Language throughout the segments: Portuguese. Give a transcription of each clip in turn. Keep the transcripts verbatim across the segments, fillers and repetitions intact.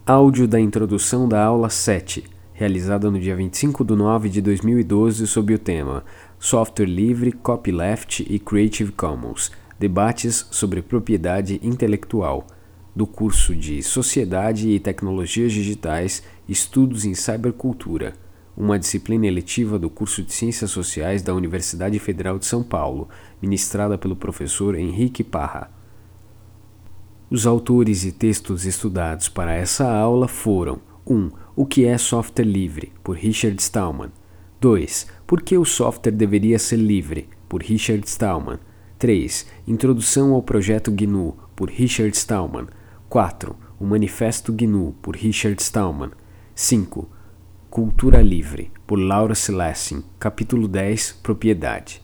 Áudio da introdução da aula sete, realizada no dia vinte e cinco de nove de dois mil e doze, sob o tema Software Livre, Copyleft e Creative Commons, debates sobre propriedade intelectual, do curso de Sociedade e Tecnologias Digitais, Estudos em Cybercultura, uma disciplina eletiva do curso de Ciências Sociais da Universidade Federal de São Paulo, ministrada pelo professor Henrique Parra. Os autores e textos estudados para essa aula foram um. O que é software livre, por Richard Stallman. dois. Por que o software deveria ser livre, por Richard Stallman. três. Introdução ao projeto G N U, por Richard Stallman. quatro. O Manifesto G N U, por Richard Stallman. cinco. Cultura Livre, por Laura Silessing. Capítulo dez, Propriedade.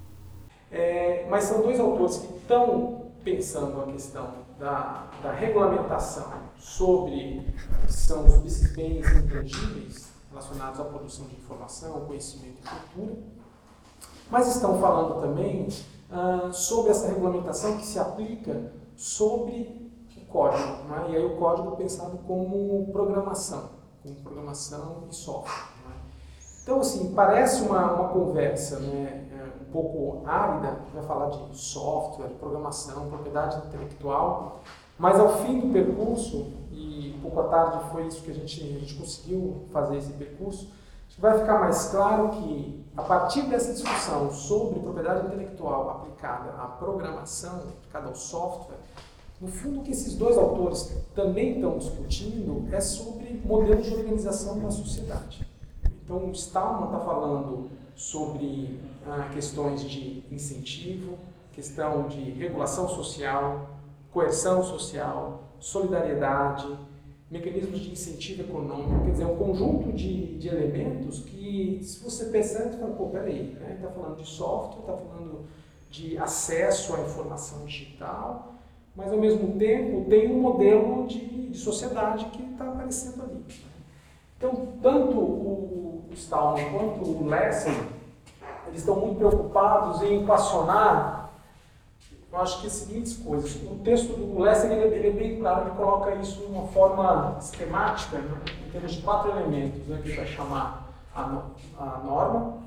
É, mas são dois autores que estão pensando a questão da, da regulamentação sobre são esses bens intangíveis relacionados à produção de informação, conhecimento e cultura, mas estão falando também ah, sobre essa regulamentação que se aplica sobre o código, né? E aí o código pensado como programação, como programação e software. Né? Então, assim, parece uma, uma conversa, né, um pouco árida, vai falar de software, programação, propriedade intelectual, mas ao fim do percurso, e um pouco à tarde foi isso que a gente, a gente conseguiu fazer esse percurso, vai ficar mais claro que, a partir dessa discussão sobre propriedade intelectual aplicada à programação, aplicada ao software, no fundo o que esses dois autores também estão discutindo é sobre modelos de organização da sociedade. Então, o Stallman está falando sobre ah, questões de incentivo, questão de regulação social, coerção social, solidariedade, mecanismos de incentivo econômico, quer dizer, um conjunto de, de elementos que, se você percebe, você fala, pô, peraí, né? Está falando de software, está falando de acesso à informação digital, mas, ao mesmo tempo, tem um modelo de, de sociedade que está aparecendo ali. Então, tanto o Stallman quanto o Lessing, eles estão muito preocupados em equacionar, eu acho que as seguintes coisas. O texto do Lessing, ele, ele é bem claro, ele coloca isso de uma forma esquemática, né, em termos de quatro elementos, né, que ele vai chamar a, no, a norma,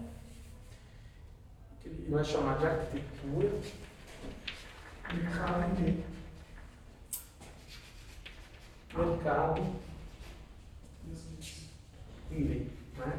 que ele vai chamar de arquitetura, mercado, mercado e lei. Né?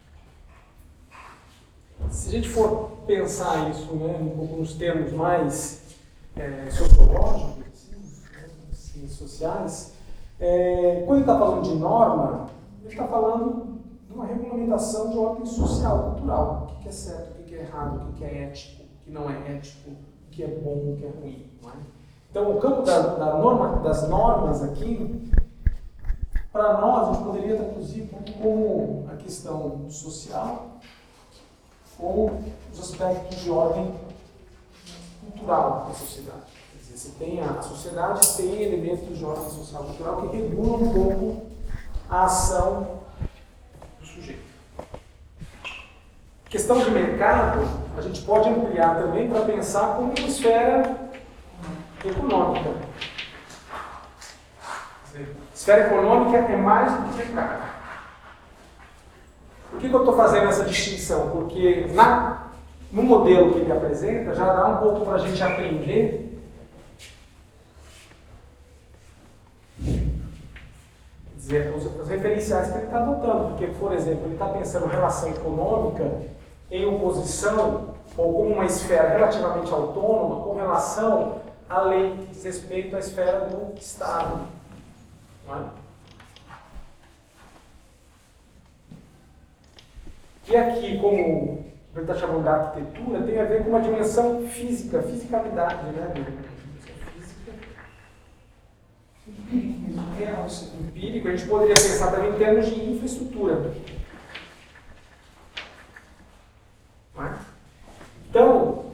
Se a gente for pensar isso, né, um pouco nos termos mais é, sociológicos, assim, sociais, é, quando ele está falando de norma, ele está falando de uma regulamentação de ordem social, cultural. O que é certo, o que é errado, o que é ético, o que não é ético, o que é bom, o que é ruim. Não é? Então, o campo da, da norma, das normas aqui, para nós, a gente poderia traduzir como a questão social ou os aspectos de ordem cultural da sociedade. Quer dizer, você tem a, a sociedade tem elementos de ordem social e cultural que regulam um pouco a ação do sujeito. Questão de mercado, a gente pode ampliar também para pensar como uma esfera econômica. Esfera econômica é mais do que mercado. Por que, que eu estou fazendo essa distinção? Porque na, no modelo que ele apresenta, já dá um pouco para a gente aprender quer dizer, os, os referenciais que ele está adotando. Porque, por exemplo, ele está pensando relação econômica em oposição, ou como uma esfera relativamente autônoma, com relação à lei, que diz respeito à esfera do Estado. Não é? E aqui, como ele está chamando de arquitetura, tem a ver com uma dimensão física, fisicalidade, né? Física, real, empírico. A gente poderia pensar também em termos de infraestrutura. Não é? Então,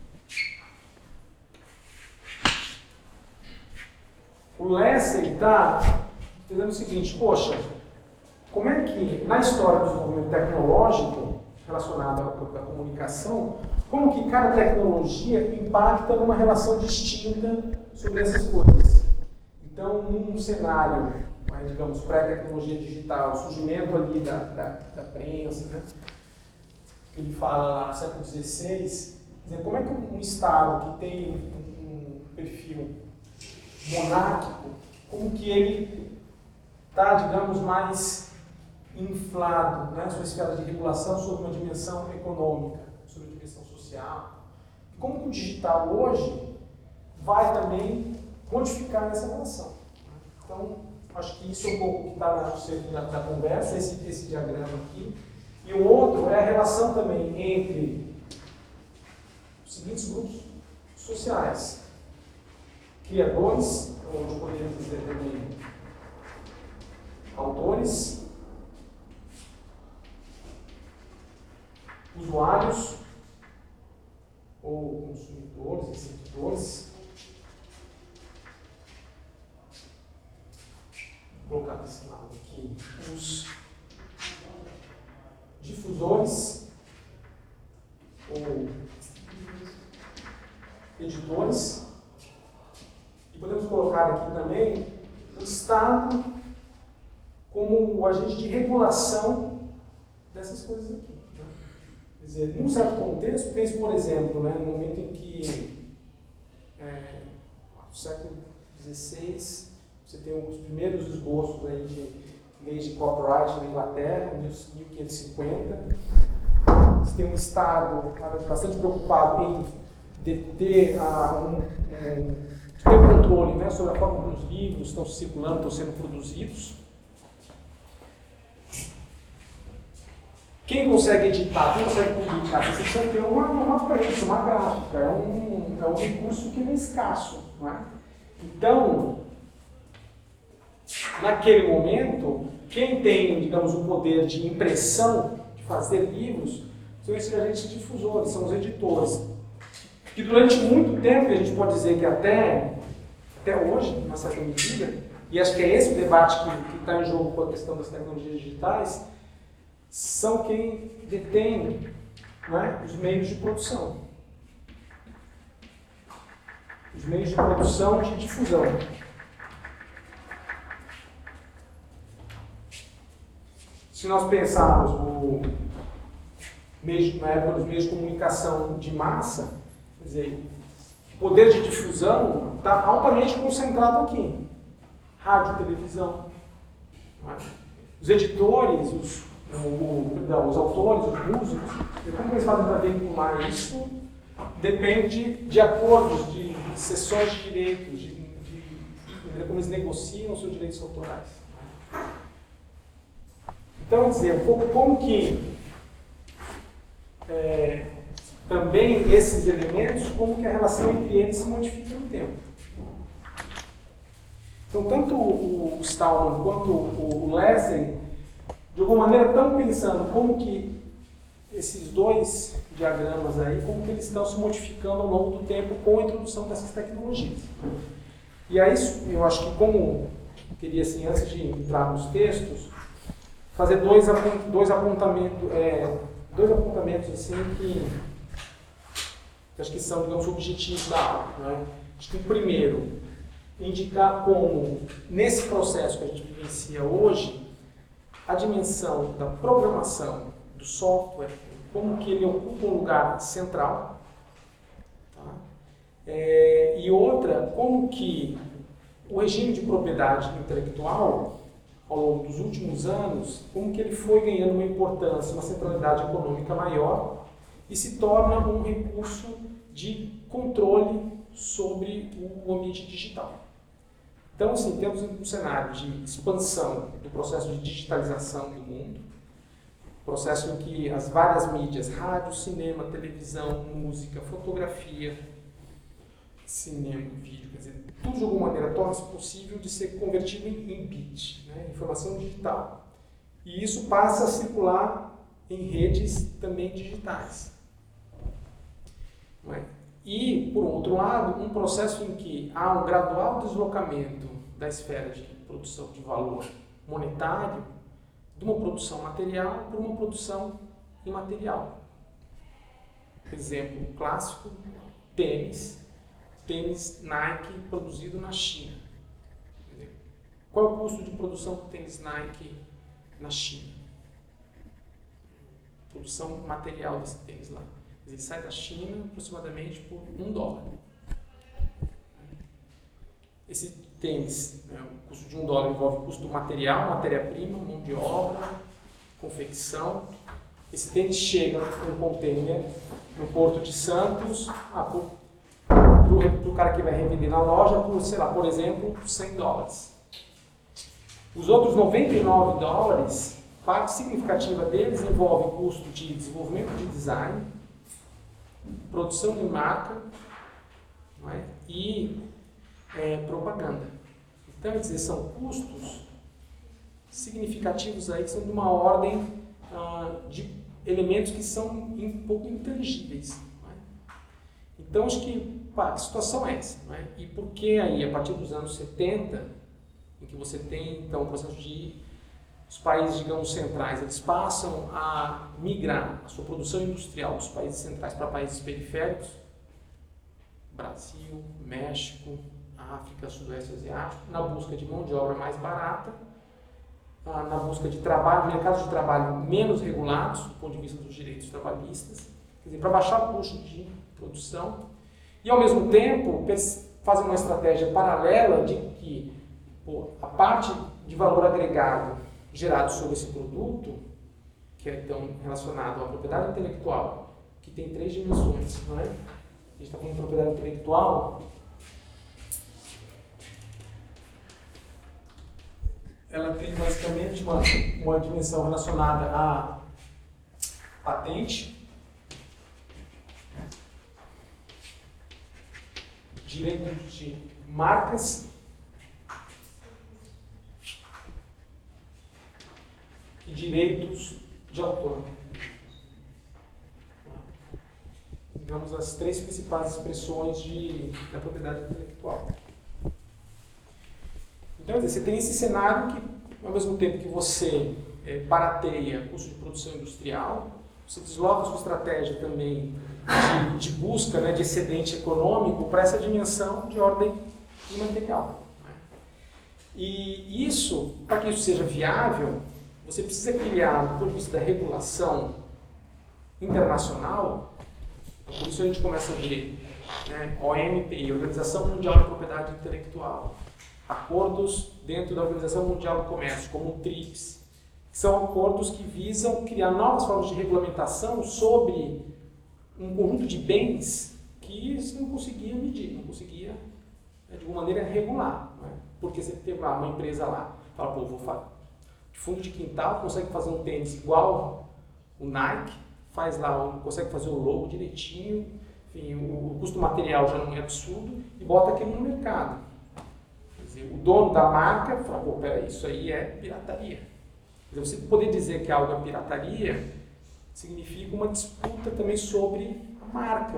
o Lessing está dizendo o seguinte, poxa, como é que, na história do desenvolvimento tecnológico, relacionado à comunicação, como que cada tecnologia impacta numa relação distinta sobre essas coisas. Então, num cenário mais, digamos, pré-tecnologia digital, o surgimento ali da, da, da prensa, né? Ele fala lá no século dezesseis, dizer, como é que um Estado que tem um, um perfil monárquico, como que ele está, digamos, mais inflado, né, sua esfera de regulação sobre uma dimensão econômica, sobre uma dimensão social. E como que o digital hoje vai também modificar essa relação. Então, acho que isso é um pouco que está no centro da, da conversa, esse, esse diagrama aqui. E o outro é a relação também entre os seguintes grupos sociais. Criadores, onde podemos dizer também autores, usuários ou consumidores, receptores. Vou colocar desse lado aqui os difusores ou editores. E podemos colocar aqui também o Estado como o agente de regulação dessas coisas aqui. Né? Quer dizer, num certo contexto, pense, por exemplo, né, no momento em que, é, no século dezesseis, você tem os primeiros esboços aí de leis de copyright na Inglaterra, em mil quinhentos e cinquenta. Você tem um Estado bastante preocupado em deter a, um, um, ter controle, né, sobre a forma como os livros estão circulando, estão sendo produzidos. Quem consegue editar, quem consegue publicar, você precisa ter uma, uma prensa, uma gráfica, é um, é um recurso que é escasso. Não é? Então, naquele momento, quem tem, digamos, o poder de impressão, de fazer livros, são esses agentes difusores, são os editores. Que durante muito tempo, a gente pode dizer que até, até hoje, em uma certa medida, e acho que é esse o debate que está em jogo com a questão das tecnologias digitais, são quem detém, não é, os meios de produção. Os meios de produção e de difusão. Se nós pensarmos o meio, na época dos meios de comunicação de massa, quer dizer, o poder de difusão está altamente concentrado aqui. Rádio, televisão. Os editores, os, o, perdão, os autores, os músicos, como eles fazem para vincular isso? Depende de acordos, de cessões de direitos, de, de, de como eles negociam os seus direitos autorais. Então, dizer, um pouco como que é, também esses elementos, como que a relação entre eles se modifica no tempo. Então, tanto o Stallman quanto o Lessing, de alguma maneira, estão pensando como que esses dois diagramas aí, como que eles estão se modificando ao longo do tempo com a introdução dessas tecnologias. E aí, eu acho que como eu queria, assim, antes de entrar nos textos, fazer dois, dois apontamentos, é, dois apontamentos assim que, que acho que são, digamos, objetivos da aula. Né? Acho que o primeiro, indicar como, nesse processo que a gente vivencia hoje, a dimensão da programação do software, como que ele ocupa um lugar central. Tá? É, e outra, como que o regime de propriedade intelectual, ao longo dos últimos anos, como que ele foi ganhando uma importância, uma centralidade econômica maior e se torna um recurso de controle sobre o ambiente digital. Então, assim, temos um cenário de expansão do processo de digitalização do mundo, processo em que as várias mídias, rádio, cinema, televisão, música, fotografia, cinema, vídeo, quer dizer, tudo de alguma maneira torna-se possível de ser convertido em, em bit, né, informação digital. E isso passa a circular em redes também digitais. Não é? E, por outro lado, um processo em que há um gradual deslocamento da esfera de produção de valor monetário de uma produção material para uma produção imaterial. Exemplo clássico, tênis. Tênis Nike produzido na China. Qual é o custo de produção do tênis Nike na China? Produção material desse tênis lá. Ele sai da China aproximadamente por um dólar. Esse tênis, né, o custo de um dólar envolve o custo material, matéria-prima, mão de obra, confecção. Esse tênis chega em um container no Porto de Santos, ah, para o cara que vai revender na loja, por, sei lá, por exemplo, cem dólares. Os outros noventa e nove dólares, parte significativa deles envolve custo de desenvolvimento de design, produção de marca, não é? E é, propaganda. Então, quer dizer, são custos significativos aí que são de uma ordem ah, de elementos que são um pouco intangíveis. Não é? Então, acho que pá, a situação é essa. Não é? E por que aí, a partir dos anos setenta, em que você tem então o processo de os países, digamos, centrais, eles passam a migrar a sua produção industrial dos países centrais para países periféricos, Brasil, México, África, Sudoeste Asiático, na busca de mão de obra mais barata, na busca de trabalho, mercados de trabalho menos regulados, do ponto de vista dos direitos trabalhistas, quer dizer, para baixar o custo de produção, e ao mesmo tempo fazem uma estratégia paralela de que pô, a parte de valor agregado gerado sobre esse produto, que é então relacionado à propriedade intelectual, que tem três dimensões, não é? A gente está falando de propriedade intelectual, ela tem basicamente uma, uma dimensão relacionada à patente, direitos de marcas e direitos de autor. Digamos, as três principais expressões de, da propriedade intelectual. Então, você tem esse cenário que, ao mesmo tempo que você é, barateia custo de produção industrial, você desloca a sua estratégia também de, de busca, né, de excedente econômico para essa dimensão de ordem imaterial. Né? E isso, para que isso seja viável, você precisa criar, do ponto de vista da regulação internacional, por isso a gente começa a ver né, O M P I, Organização Mundial de Propriedade Intelectual, acordos dentro da Organização Mundial do Comércio, como o TRIPS, que são acordos que visam criar novas formas de regulamentação sobre um conjunto de bens que você não conseguia medir, não conseguia, né, de alguma maneira, regular. Não é? Porque você tem lá uma empresa lá, fala, pô, vou fazer, de fundo de quintal, consegue fazer um tênis igual o Nike, faz lá, consegue fazer o logo direitinho, enfim, o, o custo material já não é absurdo, e bota aquilo no mercado. Quer dizer, o dono da marca fala, pô, peraí, isso aí é pirataria. Quer dizer, você poder dizer que algo é pirataria significa uma disputa também sobre a marca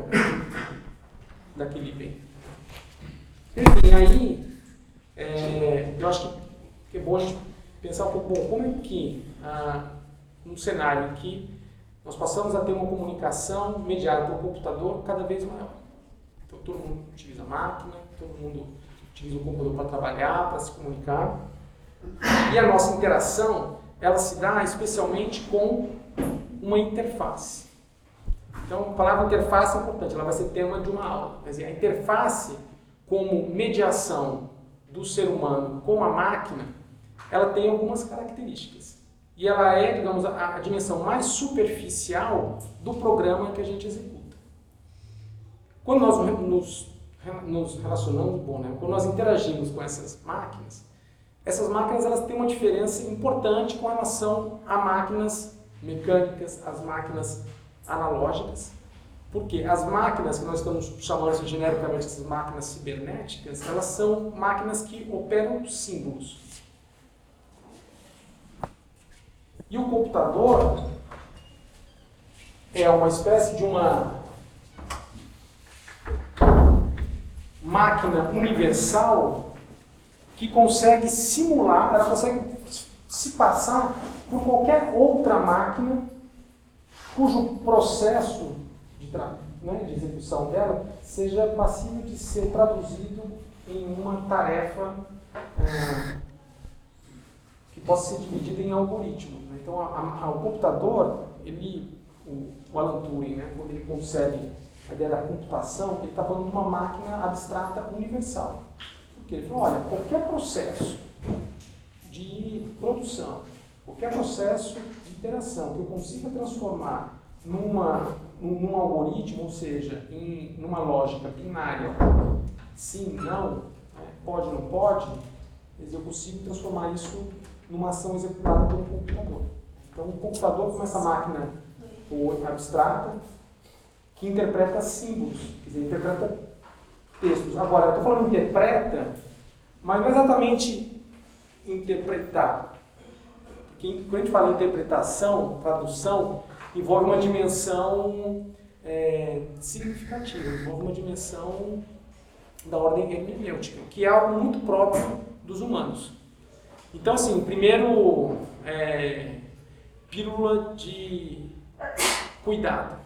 daquele bem. Enfim, aí, é, eu acho que é bom a gente pensar um pouco, bom, como é que, ah, num cenário em que nós passamos a ter uma comunicação mediada por computador cada vez maior. Então, todo mundo utiliza máquina, todo mundo utiliza o computador para trabalhar, para se comunicar. E a nossa interação, ela se dá especialmente com uma interface. Então, a palavra interface é importante, ela vai ser tema de uma aula. Quer dizer, a interface como mediação do ser humano com a máquina, ela tem algumas características. E ela é, digamos, a, a dimensão mais superficial do programa que a gente executa. Quando nós nos, nos relacionamos, bom, né? Quando nós interagimos com essas máquinas, essas máquinas elas têm uma diferença importante com relação a máquinas mecânicas, as máquinas analógicas. Porque as máquinas que nós estamos chamando genericamente de máquinas cibernéticas, elas são máquinas que operam símbolos. E o computador é uma espécie de uma máquina universal que consegue simular, ela consegue se passar por qualquer outra máquina cujo processo de, né, de execução dela seja passível de ser traduzido em uma tarefa é, possa ser dividida em algoritmos. Né? Então, a, a, o computador, ele, o, o Alan Turing, né, quando ele concebe a ideia da computação, ele está falando de uma máquina abstrata universal. Porque ele falou, olha, qualquer processo de produção, qualquer processo de interação que eu consiga transformar numa, num, num algoritmo, ou seja, em numa lógica binária, sim, não, né, pode, não pode, eu consigo transformar isso numa ação executada pelo computador. Então, o computador, como essa máquina abstrata, que interpreta símbolos, quer dizer, interpreta textos. Agora, eu estou falando interpreta, mas não é exatamente interpretar. Porque quando a gente fala em interpretação, tradução, envolve uma dimensão é, significativa, envolve uma dimensão da ordem hermenêutica, que é algo muito próprio dos humanos. Então, assim, primeiro, é, pílula de cuidado.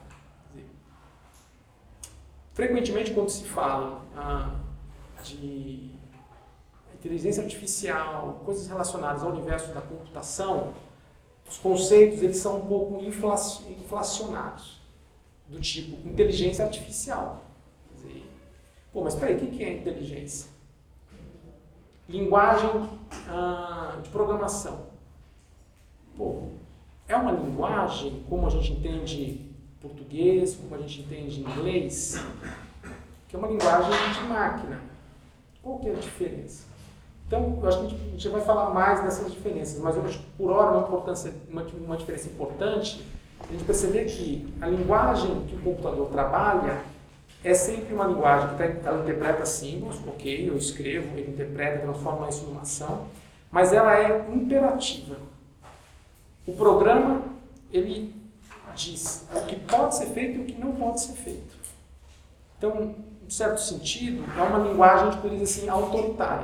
Frequentemente, quando se fala ah, de inteligência artificial, coisas relacionadas ao universo da computação, os conceitos eles são um pouco inflacionados, do tipo inteligência artificial. Quer dizer, pô, mas peraí, o que é inteligência? Linguagem ah, de programação. Pô, é uma linguagem como a gente entende português, como a gente entende inglês, que é uma linguagem de máquina. Qual que é a diferença? Então, eu acho que a gente, a gente vai falar mais dessas diferenças, mas eu acho que por hora uma, importância, uma, uma diferença importante é a gente perceber que a linguagem que o computador trabalha é sempre uma linguagem que tá, ela interpreta símbolos, ok, eu escrevo, ele interpreta, transforma isso numa ação, mas ela é imperativa. O programa, ele diz o que pode ser feito e o que não pode ser feito. Então, em certo sentido, é uma linguagem, a gente poderia dizer assim, autoritária.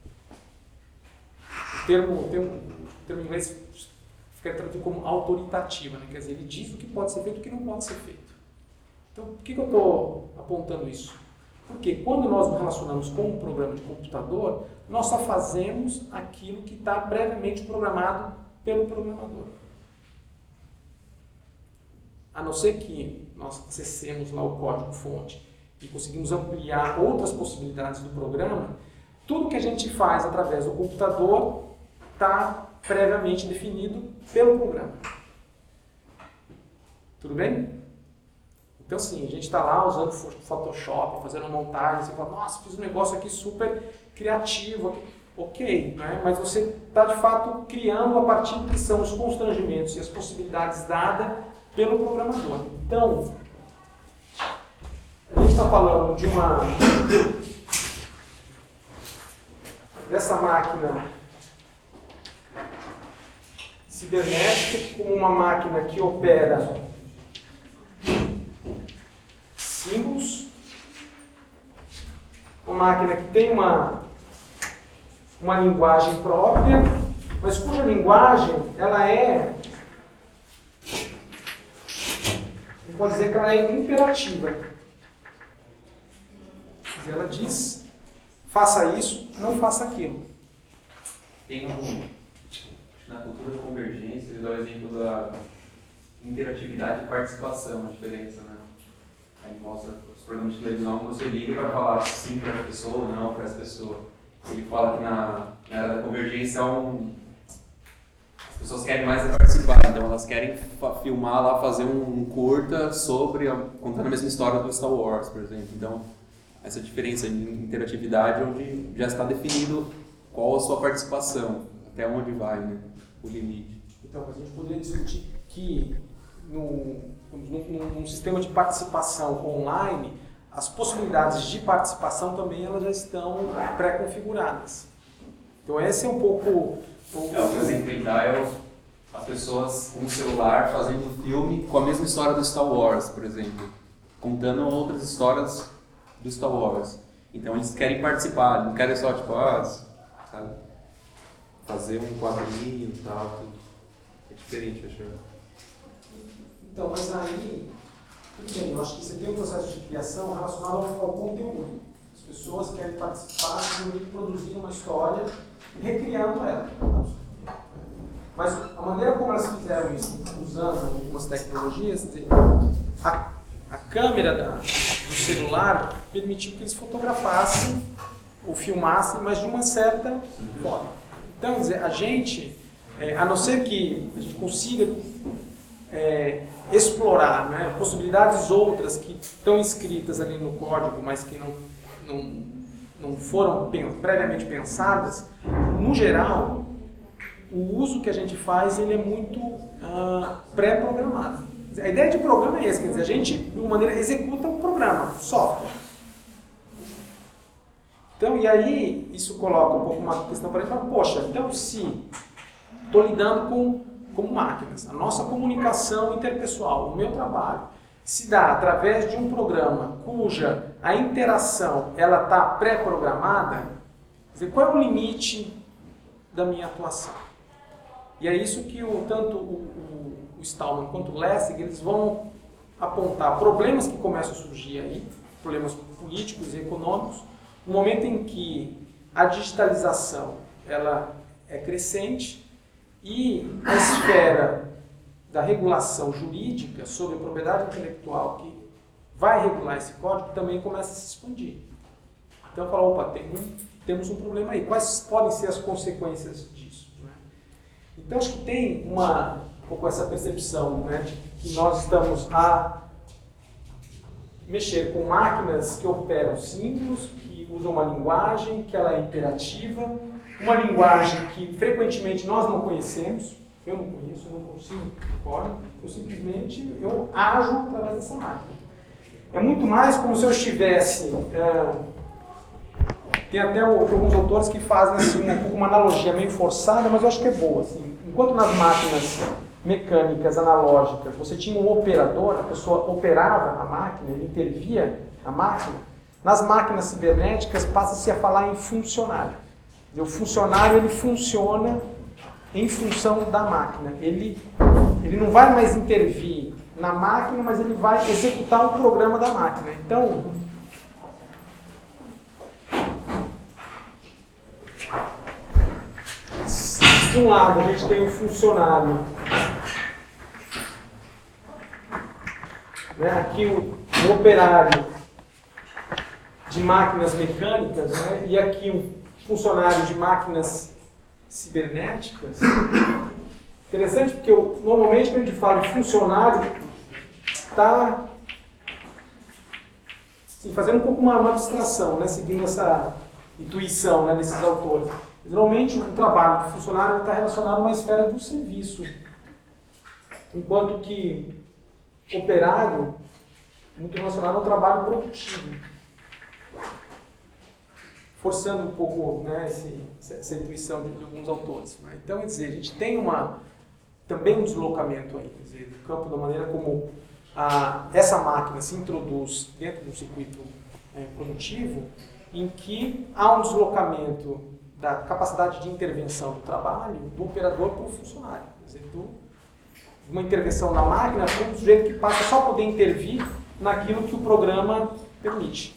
O termo, o termo, o termo em inglês fica traduzido como autoritativa, né? Quer dizer, ele diz o que pode ser feito e o que não pode ser feito. Então, por que, que eu estou apontando isso? Porque quando nós nos relacionamos com um programa de computador, nós só fazemos aquilo que está previamente programado pelo programador. A não ser que nós acessemos lá o código-fonte e conseguimos ampliar outras possibilidades do programa, tudo que a gente faz através do computador está previamente definido pelo programa. Tudo bem? Então, sim, a gente está lá usando Photoshop, fazendo montagem, você fala, nossa, fiz um negócio aqui super criativo. Ok, né? Mas você está, de fato, criando a partir do que são os constrangimentos e as possibilidades dadas pelo programador. Então, a gente está falando de uma dessa máquina cibernética como uma máquina que opera símbolos, uma máquina que tem uma, uma linguagem própria, mas cuja linguagem ela é, pode dizer que ela é imperativa. Ela diz, faça isso, não faça aquilo. Tem um, na cultura da convergência, ele dá o exemplo da interatividade e participação, a diferença, né? Aí mostra os programas de televisão que você liga para falar sim para essa pessoa ou não para essa pessoa. Ele fala que na, na era da convergência é um, as pessoas querem mais participar, então elas querem filmar lá, fazer um curta sobre, contando a mesma história do Star Wars, por exemplo. Então, essa diferença de interatividade onde já está definido qual a sua participação, até onde vai, né, o limite. Então, a gente poderia discutir que no, num, num sistema de participação online, as possibilidades de participação também elas já estão pré-configuradas. Então, esse é um pouco... O é, o que eu sempre tentar é as pessoas com o celular fazendo um filme com a mesma história do Star Wars, por exemplo, contando outras histórias do Star Wars. Então eles querem participar, não querem só tipo, ah, sabe, fazer um quadrinho e tal, tudo. É diferente, acho. Então, mas aí, tudo bem, eu acho que você tem um processo de criação relacionado ao, ao conteúdo. As pessoas querem participar de produzir uma história e recriando ela. usando algumas tecnologias, a, a câmera da, do celular permitiu que eles fotografassem ou filmassem, mas de uma certa forma. Então, quer dizer, a gente, é, a não ser que a gente consiga é, explorar, né, possibilidades outras que estão escritas ali no código, mas que não, não, não foram previamente pensadas, no geral, o uso que a gente faz ele é muito uh, pré-programado. A ideia de programa é essa, quer dizer, a gente, de uma maneira, executa um programa, software. Então, e aí, isso coloca um pouco uma questão para a gente, poxa, então se estou lidando com, com máquinas, a nossa comunicação interpessoal, o meu trabalho, se dá através de um programa cuja a interação ela está pré-programada, quer dizer, qual é o limite da minha atuação? E é isso que o, tanto o, o, o Stallman quanto o Lessig, eles vão apontar problemas que começam a surgir aí, problemas políticos e econômicos, no momento em que a digitalização ela é crescente e a esfera da regulação jurídica sobre a propriedade intelectual que vai regular esse código também começa a se expandir. Então, fala, opa, tem um, temos um problema aí. Quais podem ser as consequências disso? Né? Então, acho que tem uma, um pouco essa percepção, né, de que nós estamos a mexer com máquinas que operam símbolos, que usam uma linguagem, que ela é imperativa, uma linguagem que frequentemente nós não conhecemos, eu não conheço, eu não consigo, eu simplesmente eu ajo através dessa máquina. É muito mais como se eu estivesse... É, tem até alguns autores que fazem assim, uma, uma analogia meio forçada, mas eu acho que é boa. Assim. Enquanto nas máquinas mecânicas, analógicas, você tinha um operador, a pessoa operava a máquina, ele intervia a máquina, nas máquinas cibernéticas passa-se a falar em funcionário. O funcionário ele funciona em função da máquina. Ele, ele não vai mais intervir na máquina, mas ele vai executar o programa da máquina. Então, de um lado a gente tem um funcionário, né, aqui o, o operário de máquinas mecânicas, né, e aqui um funcionário de máquinas cibernéticas. Interessante porque eu, normalmente quando a gente fala de funcionário, está assim, fazendo um pouco uma, uma abstração, né, seguindo essa intuição, né, desses autores. Geralmente o trabalho do funcionário está relacionado a uma esfera do serviço, enquanto que operário muito relacionado ao trabalho produtivo, forçando um pouco, né, esse, essa intuição de, de alguns autores. Né? Então, quer dizer, a gente tem uma, também um deslocamento aí, quer dizer, do campo da maneira como a, essa máquina se introduz dentro do circuito é, produtivo, em que há um deslocamento da capacidade de intervenção do trabalho do operador para o funcionário. Quer dizer, do, uma intervenção na máquina para um sujeito que passa só a poder intervir naquilo que o programa permite.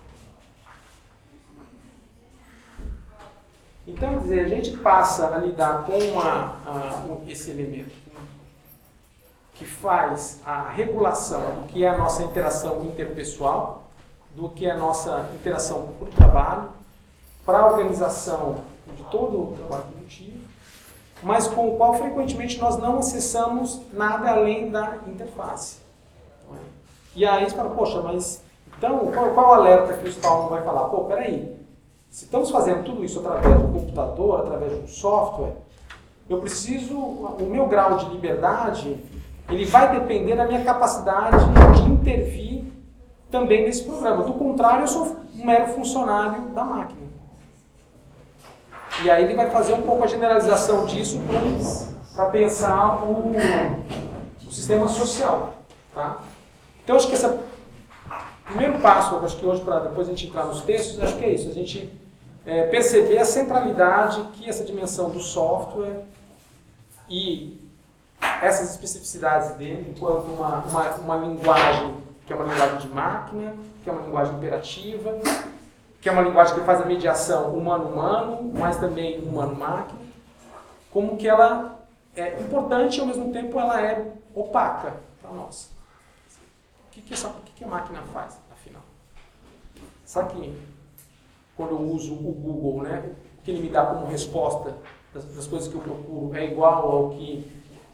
Então, quer dizer, a gente passa a lidar com uma, a, esse elemento que faz a regulação do que é a nossa interação interpessoal, do que é a nossa interação com o trabalho, para a organização de todo o trabalho produtivo, mas com o qual frequentemente nós não acessamos nada além da interface. E aí você fala, poxa, mas então qual, qual o alerta que o Stallman vai falar? Pô, peraí, se estamos fazendo tudo isso através do computador, através de um software, eu preciso, o meu grau de liberdade, ele vai depender da minha capacidade de intervir também nesse programa. Do contrário, eu sou um mero funcionário da máquina. E aí ele vai fazer um pouco a generalização disso para pensar o, o sistema social. Tá? Então, acho que esse primeiro passo, acho que hoje, para depois a gente entrar nos textos, acho que é isso. A gente é, perceber a centralidade que essa dimensão do software e essas especificidades dele, enquanto uma, uma, uma linguagem que é uma linguagem de máquina, que é uma linguagem imperativa, que é uma linguagem que faz a mediação humano-humano, mas também humano-máquina, como que ela é importante e ao mesmo tempo ela é opaca para nós. O que, que, essa, o que, que a máquina faz, afinal? Sabe que quando eu uso o Google, né, o que ele me dá como resposta das, das coisas que eu procuro é igual ao que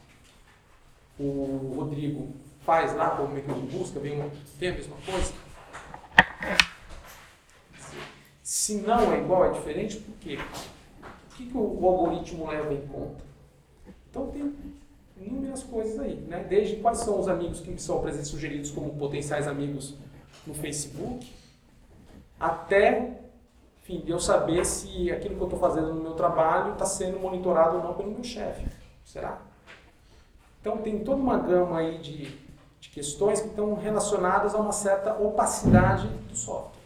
o Rodrigo faz lá como mecanismo de busca, vem, uma, vem a mesma coisa? Se não é igual, é diferente, por quê? O que, que o, o algoritmo leva em conta? Então tem inúmeras coisas aí, né? Desde quais são os amigos que me são presentes sugeridos como potenciais amigos no Facebook, até, enfim, de eu saber se aquilo que eu estou fazendo no meu trabalho está sendo monitorado ou não pelo meu chefe. Será? Então tem toda uma gama aí de, de questões que estão relacionadas a uma certa opacidade do software.